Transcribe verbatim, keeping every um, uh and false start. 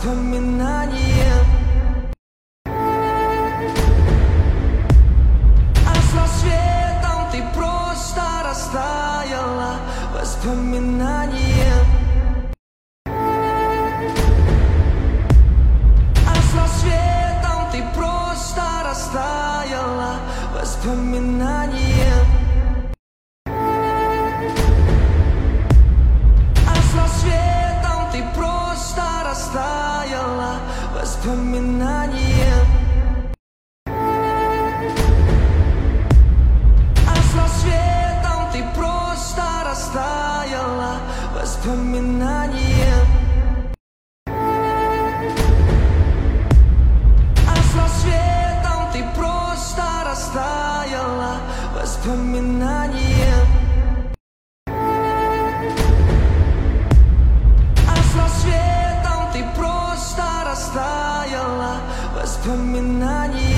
воспоминанием. А с рассветом ты просто растаяла воспоминанием. А с рассветом ты просто растаяла воспоминанием. Воспоминанием. А с рассветом ты просто растаяла воспоминанием. А с рассветом ты просто растаяла воспоминанием. А с рассветом ты просто растаяла воспоминанием.